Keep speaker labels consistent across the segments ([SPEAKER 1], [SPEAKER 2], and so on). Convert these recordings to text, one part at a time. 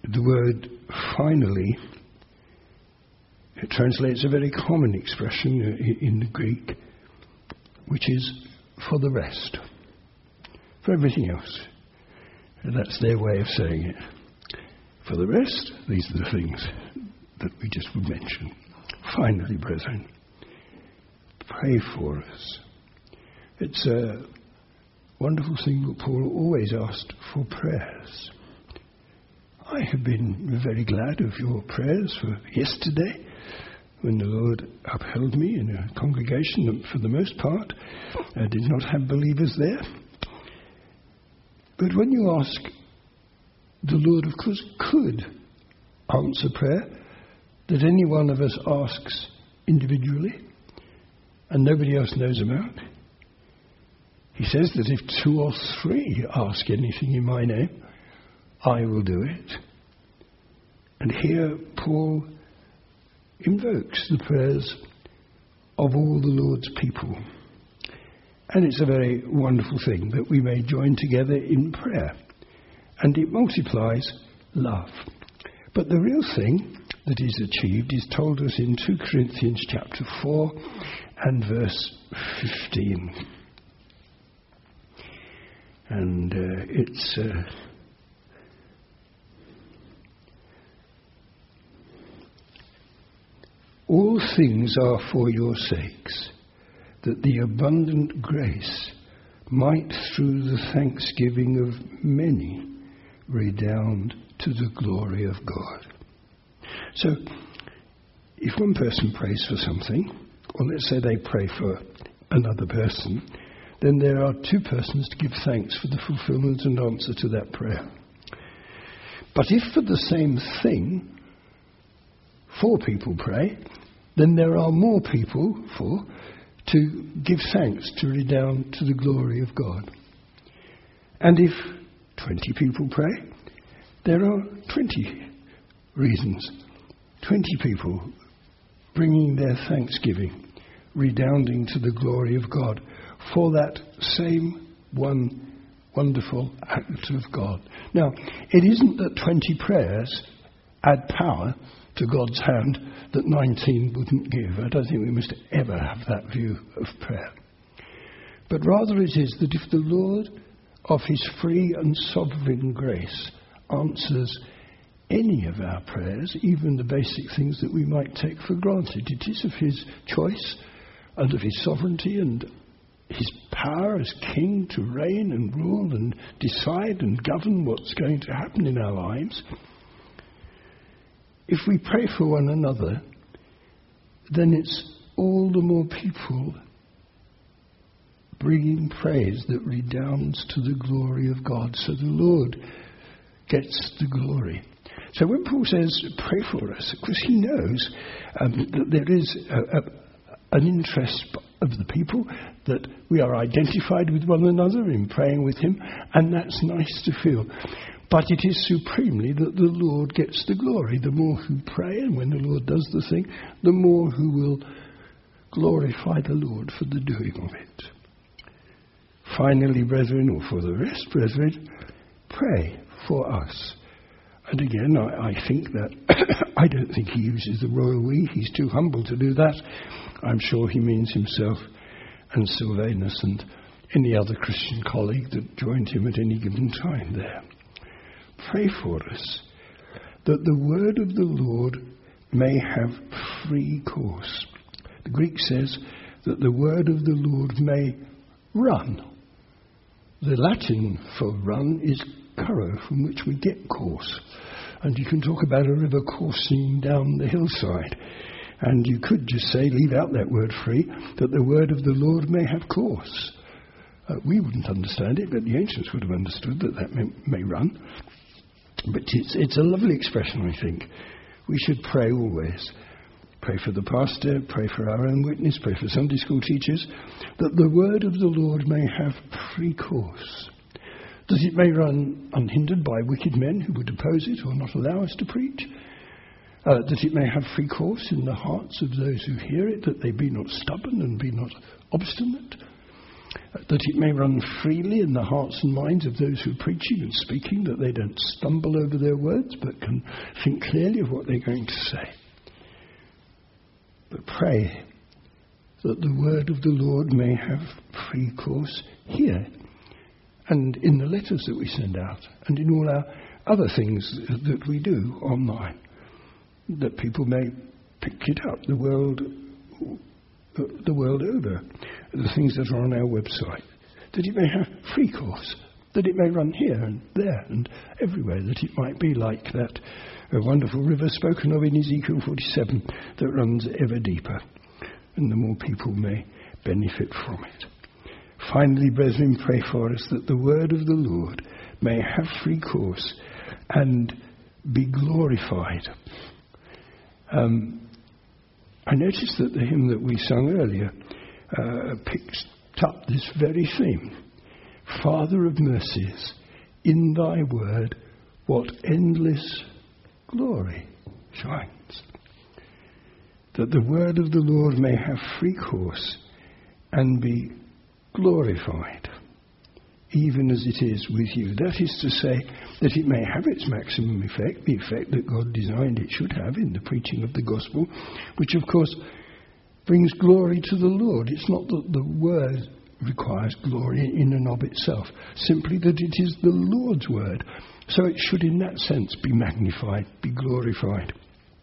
[SPEAKER 1] the word finally, it translates a very common expression in the Greek, which is for the rest, for everything else. And that's their way of saying it. For the rest, these are the things that we just would mention. Finally, brethren, pray for us. It's a wonderful thing that Paul always asked for prayers. I have been very glad of your prayers for yesterday, when the Lord upheld me in a congregation that, for the most part, did not have believers there. But when you ask, the Lord, of course, could answer prayer that any one of us asks individually and nobody else knows about. He says that if 2 or 3 ask anything in my name, I will do it. And here Paul invokes the prayers of all the Lord's people. And it's a very wonderful thing that we may join together in prayer. And it multiplies love. But the real thing that is achieved is told us in 2 Corinthians chapter 4 and verse 15. And it's all things are for your sakes, that the abundant grace might through the thanksgiving of many redound to the glory of God. So, if one person prays for something, or let's say they pray for another person, then there are 2 persons to give thanks for the fulfillment and answer to that prayer. But if for the same thing 4 people pray, then there are more people to give thanks to redound to the glory of God. And if 20 people pray, there are 20 reasons, 20 people bringing their thanksgiving, redounding to the glory of God for that same one wonderful act of God. Now, it isn't that 20 prayers add power to God's hand that 19 wouldn't give. I don't think we must ever have that view of prayer. But rather it is that if the Lord of his free and sovereign grace answers any of our prayers, even the basic things that we might take for granted, it is of his choice and of his sovereignty and his power as king to reign and rule and decide and govern what's going to happen in our lives. If we pray for one another, then it's all the more people bringing praise that redounds to the glory of God. So the Lord gets the glory. So when Paul says, pray for us, of course he knows that there is an interest of the people, that we are identified with one another in praying with him, and that's nice to feel. But it is supremely that the Lord gets the glory. The more who pray, and when the Lord does the thing, the more who will glorify the Lord for the doing of it. Finally, brethren, or for the rest, brethren, pray for us. And again, I think that, I don't think he uses the royal we. He's too humble to do that. I'm sure he means himself and Sylvanus and any other Christian colleague that joined him at any given time there. Pray for us, that the word of the Lord may have free course. The Greek says that the word of the Lord may run. The Latin for run is currow, from which we get course. And you can talk about a river coursing down the hillside. And you could just say, leave out that word free, that the word of the Lord may have course. We wouldn't understand it, but the ancients would have understood that may run. But it's a lovely expression, I think. We should pray always. Pray for the pastor, pray for our own witness, pray for Sunday school teachers, that the word of the Lord may have free course. That it may run unhindered by wicked men who would oppose it or not allow us to preach. That it may have free course in the hearts of those who hear it, that they be not stubborn and be not obstinate. that it may run freely in the hearts and minds of those who are preaching and speaking, that they don't stumble over their words but can think clearly of what they're going to say. But pray that the word of the Lord may have free course here and in the letters that we send out and in all our other things that we do online, that people may pick it up the world over, the things that are on our website, that it may have free course, that it may run here and there and everywhere, that it might be like that wonderful river spoken of in Ezekiel 47 that runs ever deeper, and the more people may benefit from it. Finally, brethren, pray for us that the word of the Lord may have free course and be glorified. I noticed that the hymn that we sung earlier picked up this very theme. Father of mercies, in thy word, what endless glory shines. That the word of the Lord may have free course and be glorified, even as it is with you. That is to say, that it may have its maximum effect, the effect that God designed it should have in the preaching of the gospel, which of course brings glory to the Lord. It's not that the word requires glory in and of itself, simply that it is the Lord's word. So it should in that sense be magnified, be glorified.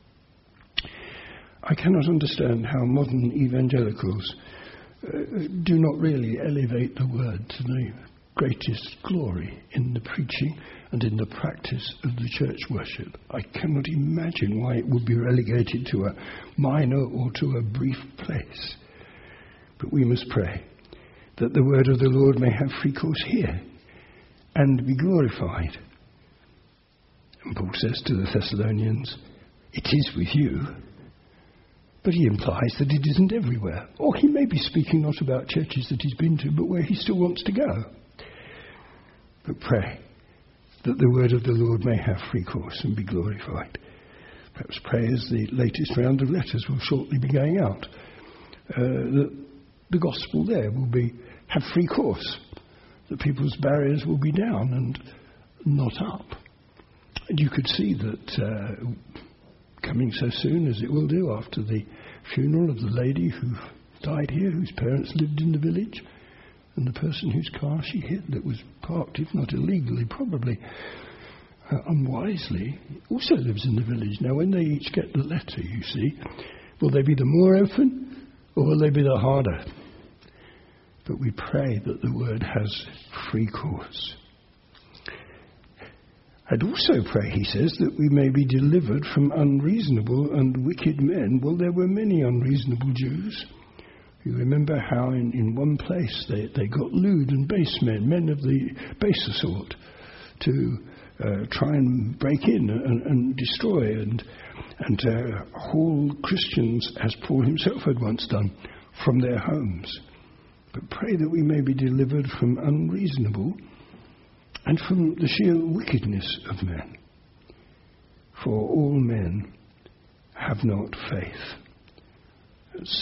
[SPEAKER 1] I cannot understand how modern evangelicals do not really elevate the word to the greatest glory in the preaching and in the practice of the church worship. I cannot imagine why it would be relegated to a minor or to a brief place. But we must pray that the word of the Lord may have free course here and be glorified. And Paul says to the Thessalonians, it is with you. But he implies that it isn't everywhere. Or he may be speaking not about churches that he's been to, but where he still wants to go. But pray that the word of the Lord may have free course and be glorified. Perhaps pray as the latest round of letters will shortly be going out, that the gospel there will have free course, that people's barriers will be down and not up. And you could see that coming so soon as it will do after the funeral of the lady who died here, whose parents lived in the village, and the person whose car she hit that was parked, if not illegally, probably unwisely, also lives in the village. Now, when they each get the letter, you see, will they be the more open or will they be the harder? But we pray that the word has free course. I'd also pray, he says, that we may be delivered from unreasonable and wicked men. Well, there were many unreasonable Jews. You remember how in one place they got lewd and base men of the baser sort, to try and break in and destroy and haul Christians, as Paul himself had once done, from their homes. But pray that we may be delivered from unreasonable and from the sheer wickedness of men. For all men have not faith. It's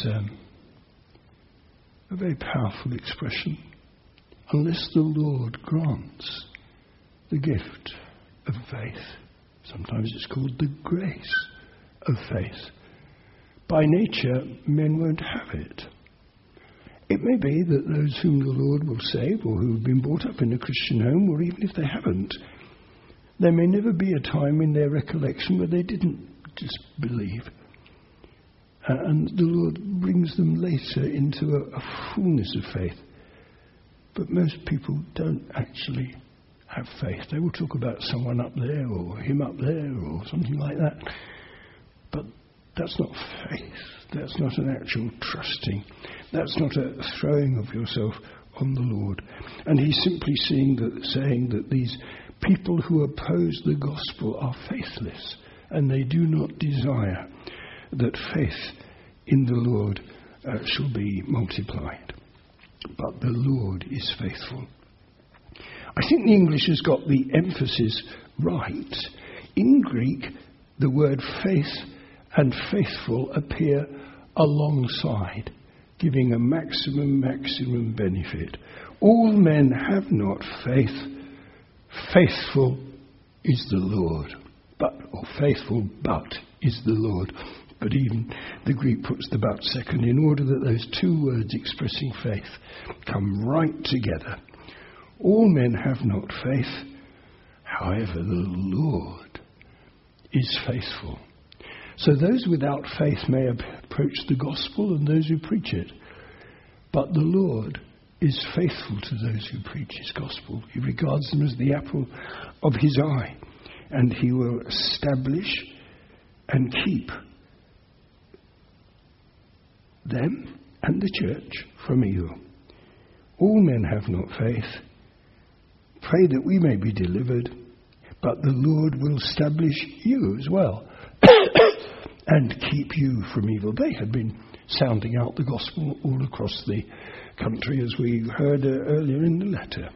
[SPEAKER 1] a very powerful expression. Unless the Lord grants the gift of faith. Sometimes it's called the grace of faith. By nature, men won't have it. It may be that those whom the Lord will save, or who have been brought up in a Christian home, or even if they haven't, there may never be a time in their recollection where they didn't just believe. And the Lord brings them later into a fullness of faith. But most people don't actually have faith. They will talk about someone up there, or him up there, or something like that. But that's not faith. That's not an actual trusting. That's not a throwing of yourself on the Lord. And he's simply saying that these people who oppose the gospel are faithless, and they do not desire that faith in the Lord shall be multiplied. But the Lord is faithful. I think the English has got the emphasis right. In Greek, the word faith and faithful appear alongside giving a maximum benefit. All men have not faith. Faithful is the Lord. Or faithful but is the Lord. But even the Greek puts the but second in order that those two words expressing faith come right together. All men have not faith. However, the Lord is faithful. So those without faith may approach the gospel and those who preach it. But the Lord is faithful to those who preach his gospel. He regards them as the apple of his eye. And he will establish and keep them and the church from evil. All men have not faith. Pray that we may be delivered, but the Lord will establish you as well and keep you from evil. They had been sounding out the gospel all across the country, as we heard earlier in the letter.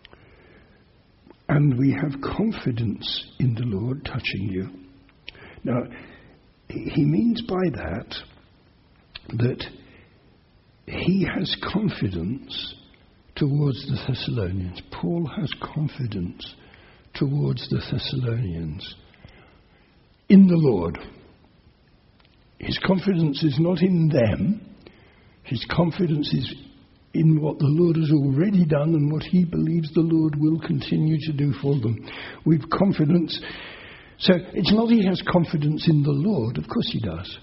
[SPEAKER 1] And we have confidence in the Lord touching you. Now, he means by that he has confidence towards the Thessalonians. Paul has confidence towards the Thessalonians in the Lord. His confidence is not in them. His confidence is in what the Lord has already done and what he believes the Lord will continue to do for them. We've confidence. So it's not he has confidence in the Lord. Of course he does.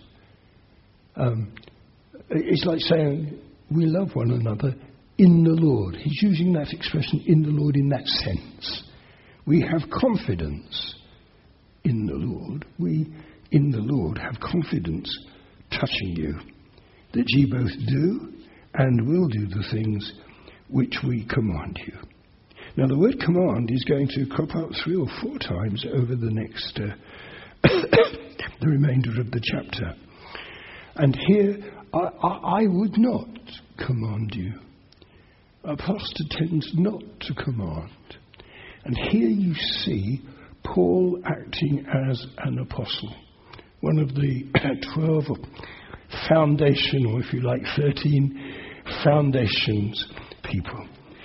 [SPEAKER 1] It's like saying we love one another in the Lord. He's using that expression, in the Lord, in that sense. We have confidence in the Lord. We, in the Lord, have confidence touching you, that ye both do and will do the things which we command you. Now, the word command is going to crop out 3 or 4 times over the next, the remainder of the chapter. And here, I would not command you. A pastor tends not to command. And here you see Paul acting as an apostle, one of the 12 foundation, or if you like, 13 foundations people.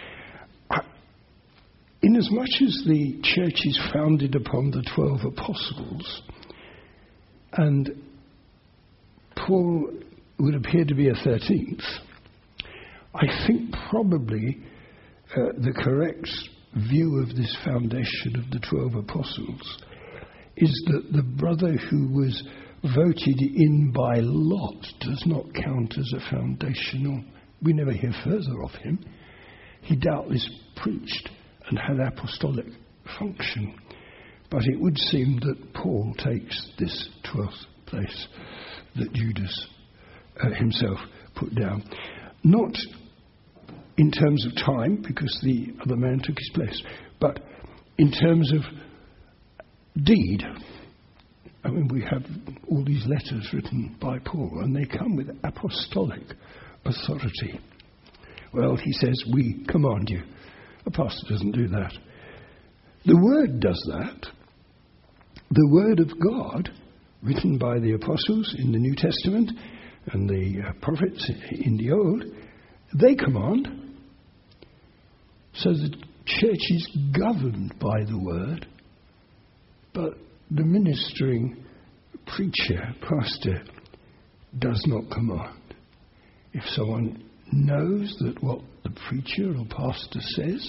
[SPEAKER 1] Inasmuch as the church is founded upon the 12 apostles, and Paul would appear to be a 13th, I think probably the correct view of this foundation of the 12 apostles is that the brother who was voted in by lot does not count as a foundational. We never hear further of him. He doubtless preached and had apostolic function, but it would seem that Paul takes this 12th place that Judas himself put down. Not in terms of time, because the other man took his place, but in terms of deed. I mean, we have all these letters written by Paul, and they come with apostolic authority. Well, he says, we command you. A pastor doesn't do that. The Word does that. The Word of God, written by the apostles in the New Testament and the prophets in the Old, they command. So the church is governed by the Word, but the ministering preacher, pastor, does not command. If someone knows that what the preacher or pastor says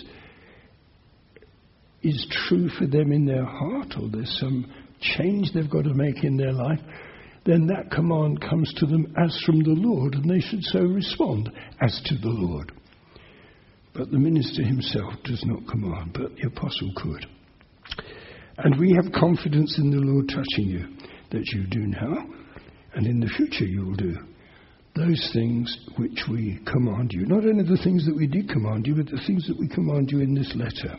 [SPEAKER 1] is true for them in their heart, or there's some change they've got to make in their life, then that command comes to them as from the Lord, and they should so respond as to the Lord. But the minister himself does not command, but the apostle could. And we have confidence in the Lord touching you, that you do now, and in the future you will do those things which we command you. Not only the things that we did command you, but the things that we command you in this letter.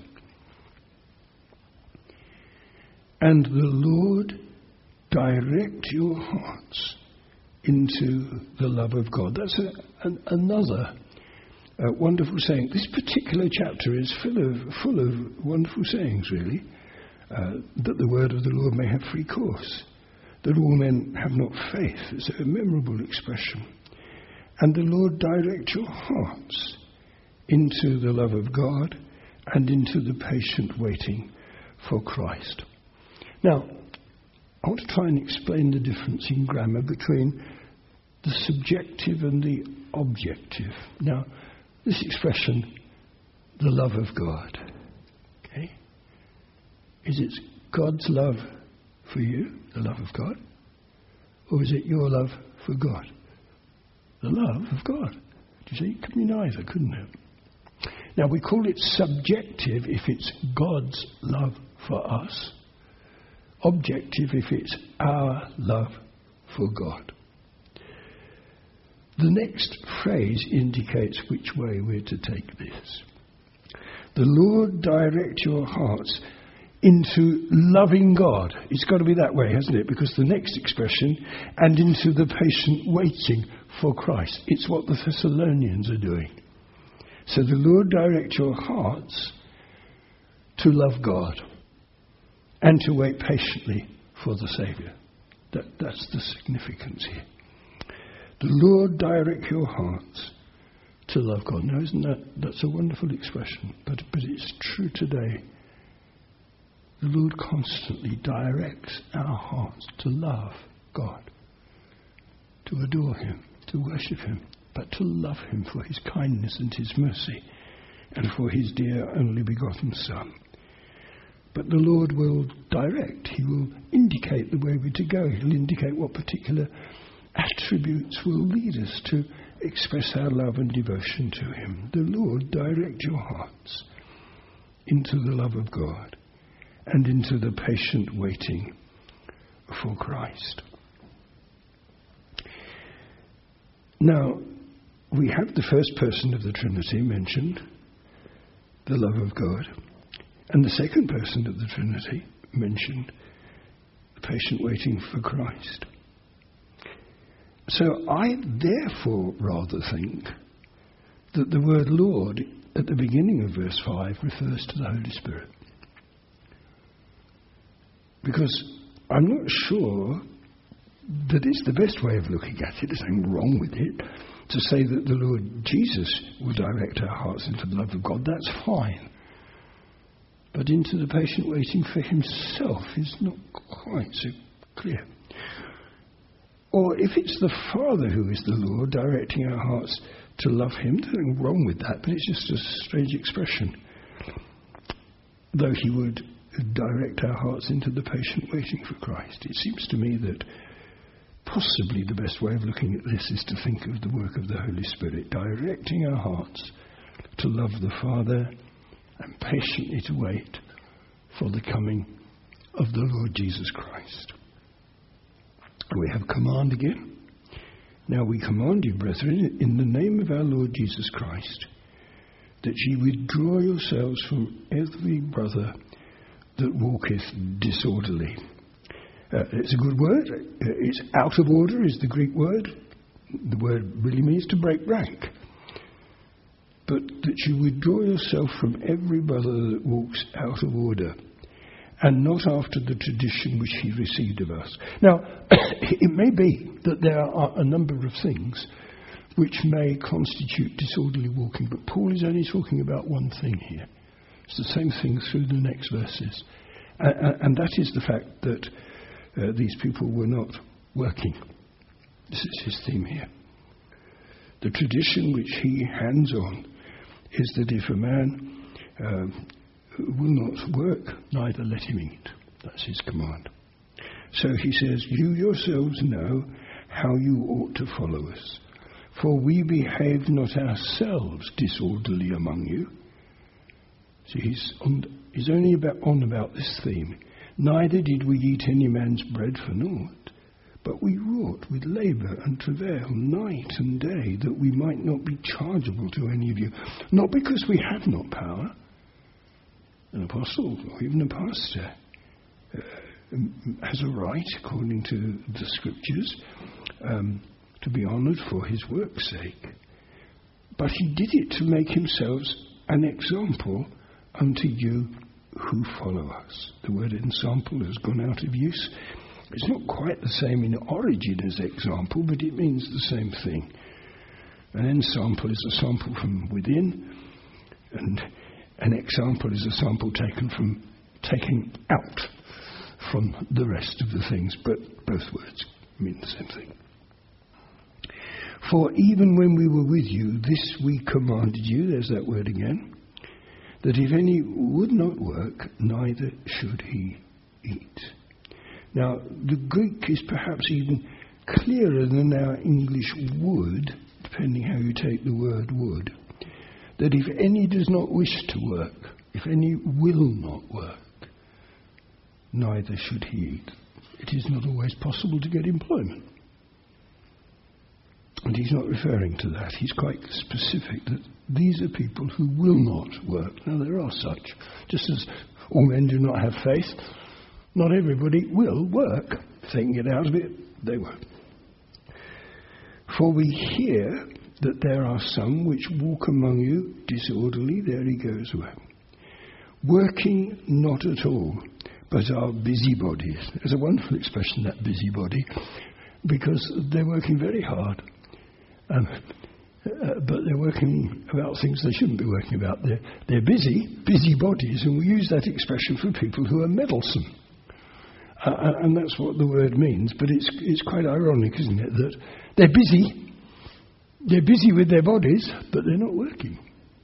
[SPEAKER 1] And the Lord direct your hearts into the love of God. That's another wonderful saying. This particular chapter is full of wonderful sayings, really. That the word of the Lord may have free course. That all men have not faith. It's a memorable expression. And the Lord direct your hearts into the love of God and into the patient waiting for Christ. Now, I want to try and explain the difference in grammar between the subjective and the objective. Now, this expression, the love of God, okay? Is it God's love for you, the love of God? Or is it your love for God? The love of God. Do you see? It could be neither, couldn't it? Now, we call it subjective if it's God's love for us. Objective if it's our love for God. The next phrase indicates which way we're to take this. The Lord direct your hearts into loving God. It's got to be that way, hasn't it? Because the next expression, and into the patient waiting for Christ. It's what the Thessalonians are doing. So the Lord direct your hearts to love God and to wait patiently for the Saviour. That's the significance here. The Lord direct your hearts to love God. Now, that's a wonderful expression, but it's true today. The Lord constantly directs our hearts to love God, to adore Him, to worship Him, but to love Him for His kindness and His mercy, and for His dear only begotten Son. But the Lord will direct. He will indicate the way we're to go. He'll indicate what particular attributes will lead us to express our love and devotion to Him. The Lord direct your hearts into the love of God and into the patient waiting for Christ. Now, we have the first person of the Trinity mentioned, the love of God, and the second person of the Trinity mentioned, the patient waiting for Christ. So I therefore rather think that the word Lord at the beginning of verse 5 refers to the Holy Spirit. Because I'm not sure that it's the best way of looking at it. There's nothing wrong with it. To say that the Lord Jesus will direct our hearts into the love of God, that's fine. But into the patient waiting for Himself is not quite so clear. Or if it's the Father who is the Lord directing our hearts to love Him, there's nothing wrong with that, but it's just a strange expression. Though He would direct our hearts into the patient waiting for Christ. It seems to me that possibly the best way of looking at this is to think of the work of the Holy Spirit, directing our hearts to love the Father and patiently to wait for the coming of the Lord Jesus Christ. We have command again. Now we command you, brethren, in the name of our Lord Jesus Christ, that ye withdraw yourselves from every brother that walketh disorderly. It's a good word. It's out of order is the Greek word. The word really means to break rank. But that you withdraw yourself from every brother that walks out of order, and not after the tradition which he received of us. Now, it may be that there are a number of things which may constitute disorderly walking, but Paul is only talking about one thing here. It's the same thing through the next verses. And that is the fact that these people were not working. This is his theme here. The tradition which he hands on is that if a man will not work, neither let him eat. That's his command. So he says, you yourselves know how you ought to follow us. For we behave not ourselves disorderly among you. See, he's only on about this theme. Neither did we eat any man's bread for naught, but we wrought with labour and travail night and day, that we might not be chargeable to any of you. Not because we have not power. An apostle or even a pastor has a right, according to the Scriptures, to be honoured for his work's sake. But he did it to make himself an example unto you who follow us. The word ensample has gone out of use. It's not quite the same in origin as example, but it means the same thing. An ensample is a sample from within, and an example is a sample taken out from the rest of the things, but both words mean the same thing. For even when we were with you, this we commanded you, there's that word again, that if any would not work, neither should he eat. Now, the Greek is perhaps even clearer than our English would, depending how you take the word would, that if any does not wish to work, if any will not work, neither should he eat. It is not always possible to get employment. And he's not referring to that. He's quite specific that these are people who will not work. Now, there are such. Just as all men do not have faith, not everybody will work. If they can get out of it, they won't. For we hear that there are some which walk among you disorderly, there he goes, working not at all, but are busybodies. There's a wonderful expression, that busybody, because they're working very hard. But they're working about things they shouldn't be working about. They're busybodies, and we use that expression for people who are meddlesome. And that's what the word means. But it's quite ironic, isn't it, that they're busy. They're busy with their bodies, but they're not working.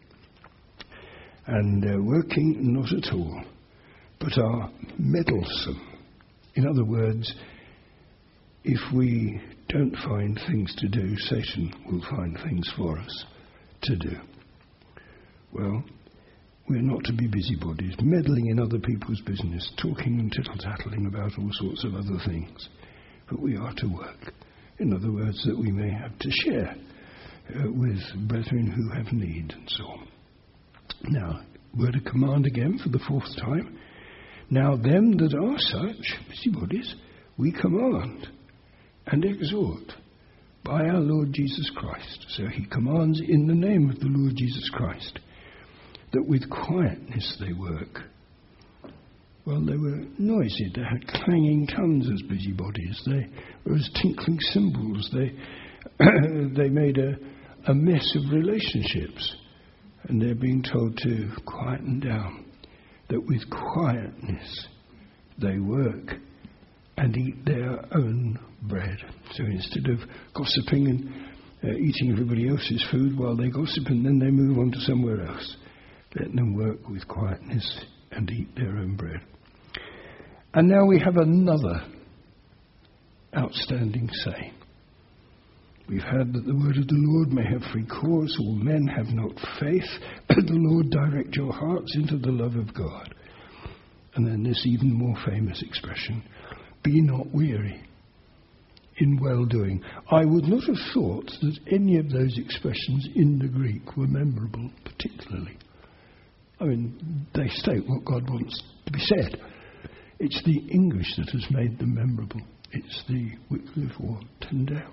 [SPEAKER 1] And they're working not at all, but are meddlesome. In other words, if we don't find things to do, Satan will find things for us to do. Well, we're not to be busybodies, meddling in other people's business, talking and tittle-tattling about all sorts of other things. But we are to work. In other words, that we may have to share with brethren who have need and so on. Now, word of command again for the fourth time. Now them that are such, busybodies, we command and exhort by our Lord Jesus Christ. So he commands in the name of the Lord Jesus Christ that with quietness they work. Well, they were noisy. They had clanging tongues as busybodies. They were as tinkling cymbals. They made a mess of relationships. And they're being told to quieten down. That with quietness they work and eat their own bread. So instead of gossiping and eating everybody else's food while they gossip and then they move on to somewhere else, let them work with quietness and eat their own bread. And now we have another outstanding saying. We've heard that the word of the Lord may have free course. All men have not faith. The Lord direct your hearts into the love of God. And then this even more famous expression, be not weary in well-doing. I would not have thought that any of those expressions in the Greek were memorable particularly. I mean, they state what God wants to be said. It's the English that has made them memorable. It's the Wycliffe or Tyndale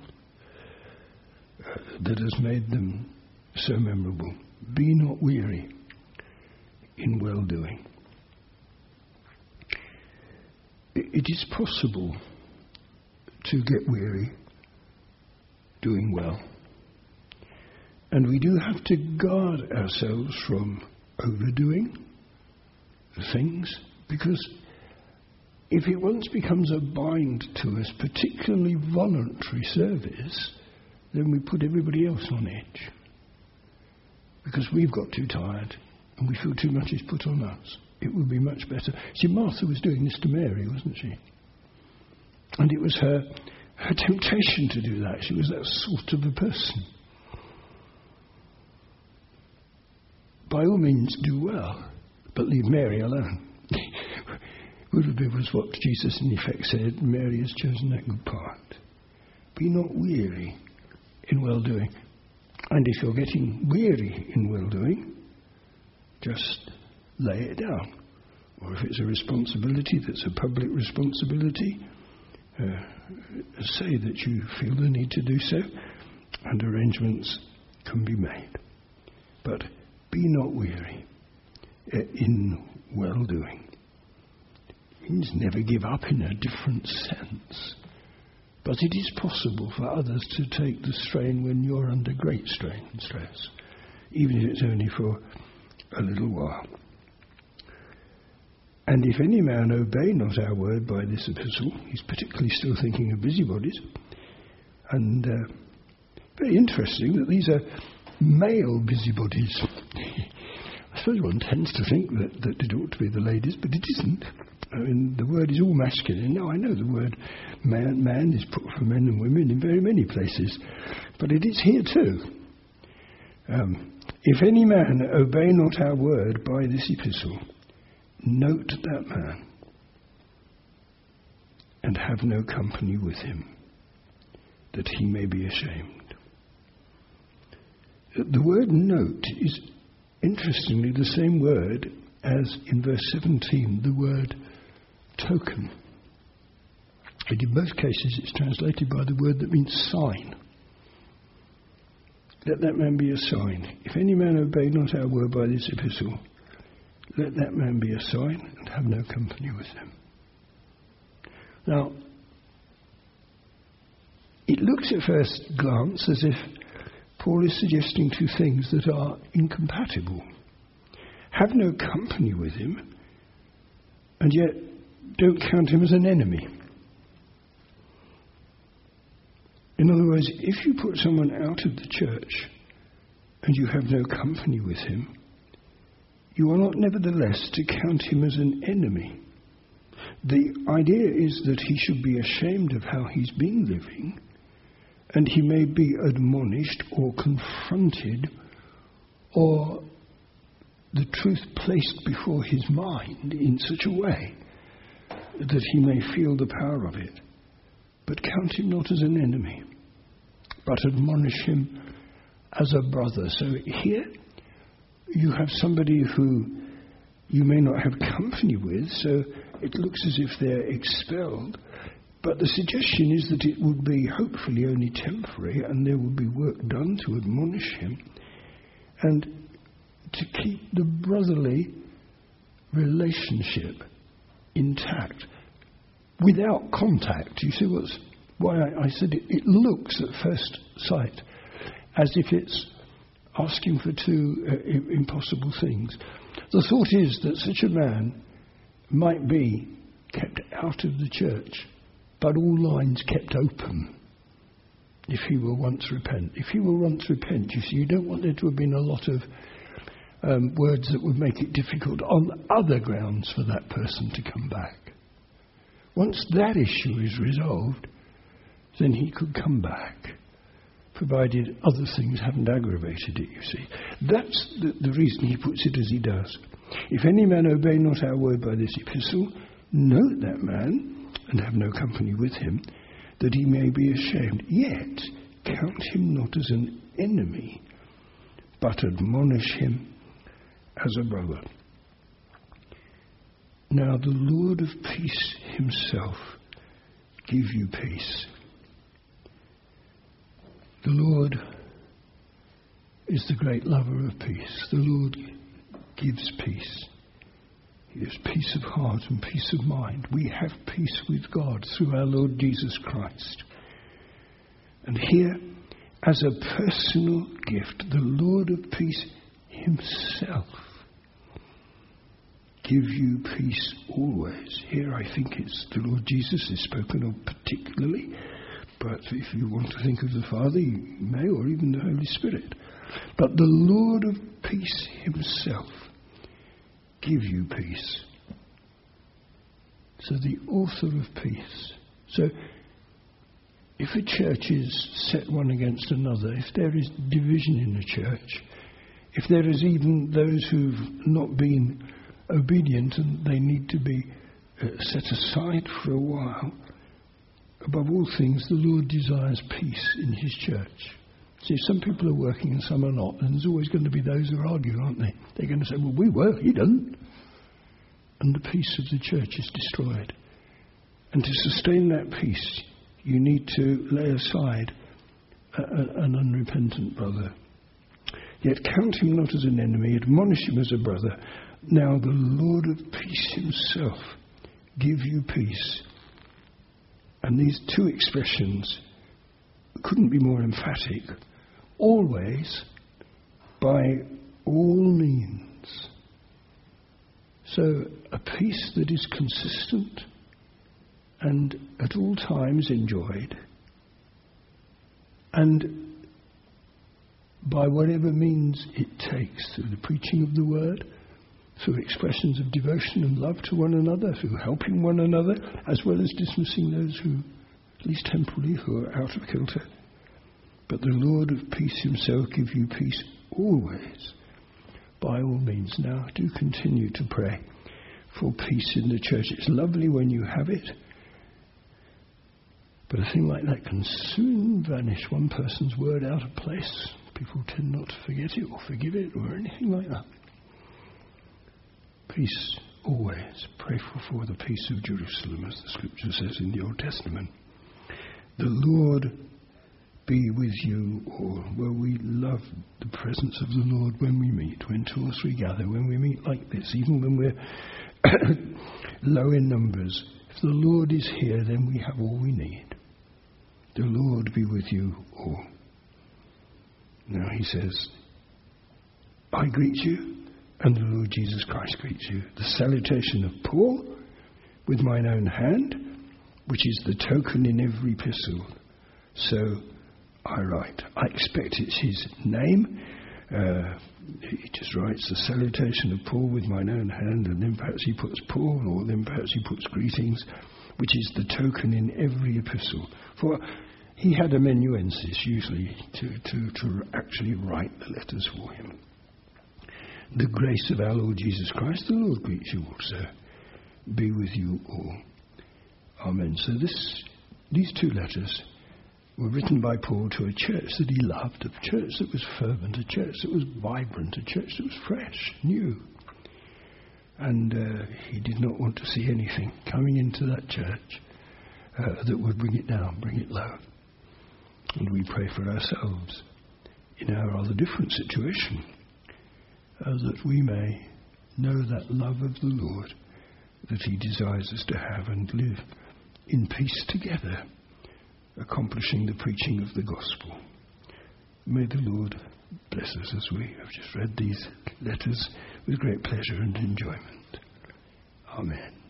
[SPEAKER 1] that has made them so memorable. Be not weary in well-doing. It is possible to get weary doing well. And we do have to guard ourselves from overdoing things, because if it once becomes a bind to us, particularly voluntary service, then we put everybody else on edge. Because we've got too tired and we feel too much is put on us. It would be much better. See, Martha was doing this to Mary, wasn't she? And it was her temptation to do that. She was that sort of a person. By all means, do well, but leave Mary alone. Would have been was what Jesus in effect said, Mary has chosen that good part. Be not weary in well-doing. And if you're getting weary in well-doing, just lay it down. Or if it's a responsibility that's a public responsibility, say that you feel the need to do so, and arrangements can be made. But be not weary in well-doing. It means never give up in a different sense. But it is possible for others to take the strain when you're under great strain and stress, even if it's only for a little while. And if any man obey not our word by this epistle, he's particularly still thinking of busybodies. And very interesting that these are male busybodies. I suppose one tends to think that it ought to be the ladies, but it isn't. I mean, the word is all masculine. Now, I know the word man is put for men and women in very many places, but it is here too. If any man obey not our word by this epistle, note that man, and have no company with him, that he may be ashamed. The word note is interestingly the same word as in verse 17, the word token. And in both cases it's translated by the word that means sign. Let that man be a sign. If any man obey not our word by this epistle, let that man be a sign, and have no company with him. Now, it looks at first glance as if Paul is suggesting two things that are incompatible. Have no company with him, and yet don't count him as an enemy. In other words, if you put someone out of the church and you have no company with him, you are not nevertheless to count him as an enemy. The idea is that he should be ashamed of how he's been living, and he may be admonished or confronted, or the truth placed before his mind in such a way that he may feel the power of it. But count him not as an enemy, but admonish him as a brother. So here you have somebody who you may not have company with, so it looks as if they're expelled. But the suggestion is that it would be hopefully only temporary, and there would be work done to admonish him and to keep the brotherly relationship intact without contact. You see why I said it looks at first sight as if it's asking for two impossible things. The thought is that such a man might be kept out of the church, but all lines kept open if he will once repent. If he will once repent, you see, you don't want there to have been a lot of words that would make it difficult on other grounds for that person to come back. Once that issue is resolved, then he could come back, provided other things haven't aggravated it, you see. That's the reason he puts it as he does. If any man obey not our word by this epistle, note that man, and have no company with him, that he may be ashamed. Yet count him not as an enemy, but admonish him as a brother. Now the Lord of peace himself give you peace. The Lord is the great lover of peace. The Lord gives peace. He gives peace of heart and peace of mind. We have peace with God through our Lord Jesus Christ. And here, as a personal gift, the Lord of peace himself give you peace always. Here I think it's the Lord Jesus is spoken of particularly, but if you want to think of the Father, you may, or even the Holy Spirit. But the Lord of peace himself give you peace. So the author of peace. So if a church is set one against another, if there is division in a church, if there is even those who've not been obedient and they need to be set aside for a while, above all things, the Lord desires peace in his church. See, some people are working and some are not, and there's always going to be those who argue, aren't they? They're going to say, well, we work, he doesn't. And the peace of the church is destroyed. And to sustain that peace, you need to lay aside an unrepentant brother. Yet count him not as an enemy, admonish him as a brother. Now the Lord of peace himself give you peace, And these two expressions couldn't be more emphatic. Always, by all means. So a peace that is consistent and at all times enjoyed, and by whatever means it takes, through the preaching of the word, through expressions of devotion and love to one another, through helping one another, as well as dismissing those who, at least temporarily, who are out of kilter. But the Lord of peace himself give you peace always, by all means. Now, do continue to pray for peace in the church. It's lovely when you have it, but a thing like that can soon vanish. One person's word out of place. People tend not to forget it or forgive it or anything like that. Peace always. Pray for the peace of Jerusalem, as the scripture says in the Old Testament. The Lord be with you all. Well, we love the presence of the Lord when we meet, when two or three gather, when we meet like this, even when we're low in numbers. If the Lord is here, then we have all we need. The Lord be with you all. Now he says, I greet you, and the Lord Jesus Christ greets you. The salutation of Paul, with mine own hand, which is the token in every epistle. So I write. I expect it's his name. He just writes the salutation of Paul with mine own hand, and then perhaps he puts Paul, or then perhaps he puts greetings, which is the token in every epistle. For he had amanuensis usually to actually write the letters for him. The grace of our Lord Jesus Christ, the Lord greets you also, be with you all. Amen. So these two letters were written by Paul to a church that he loved, a church that was fervent, a church that was vibrant, a church that was fresh, new. And he did not want to see anything coming into that church that would bring it down, bring it low. And we pray for ourselves in our rather different situation, that we may know that love of the Lord that he desires us to have, and live in peace together, accomplishing the preaching of the gospel. May the Lord bless us as we have just read these letters with great pleasure and enjoyment. Amen.